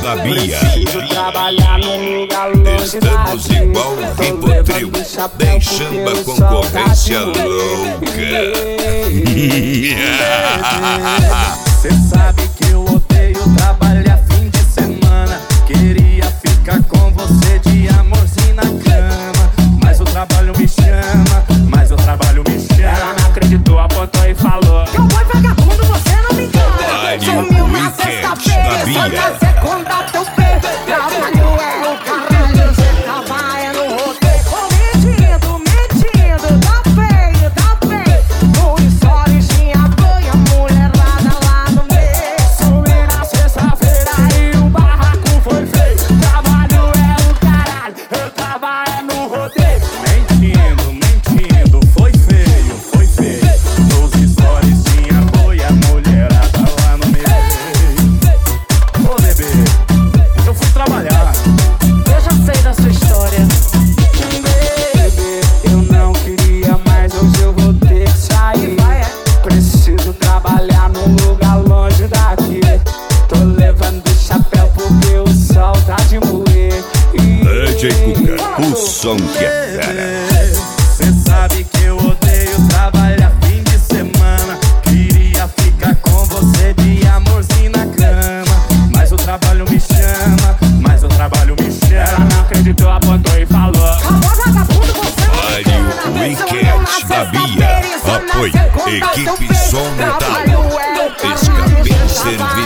da Bia. Preciso trabalhar num lugar longe Estamos daqui. igual um Rivotril, deixando a concorrência louca. Cê sabe que eu odeio trabalhar fim de semana. Queria ficar com você de amorzinho na cama, mas o trabalho me chama, mas o trabalho me chama. Ela não acreditou, apontou e falou: Cowboy vagabundo, você não me engana. Sumiu na sexta-feira, só na segunda teu pé. Trabalho é o caralho, você trabalha no roteiro. Mentindo, tá feio, tá feio. No stories tinha banha, mulherada lá no meio. Sumi na sexta-feira e o barraco foi feio. Trabalho é o caralho, eu trabalho no rodeio. Mentindo, foi feio, foi feio. Nos stories tinha boi, a mulherada lá no meio. Ô bebê, eu fui trabalhar. Eu já sei da sua história. Bebê, eu não queria mais, hoje eu vou ter que sair. Preciso trabalhar num lugar longe daqui. Tô levando chapéu porque o sol tá de moer. DJ Cuca, o som que é fera. Cê sabe que eu odeio trabalhar fim de semana. Queria ficar com você de amorzinho na cama, mas o trabalho me chama, mas o trabalho me Ela chama. não acreditou, apontou e falou: Cowboy vagabundo, você não me Olha engana. o Weekend da Bia. Apoio, equipe Som Metal. Escapim Cerveja.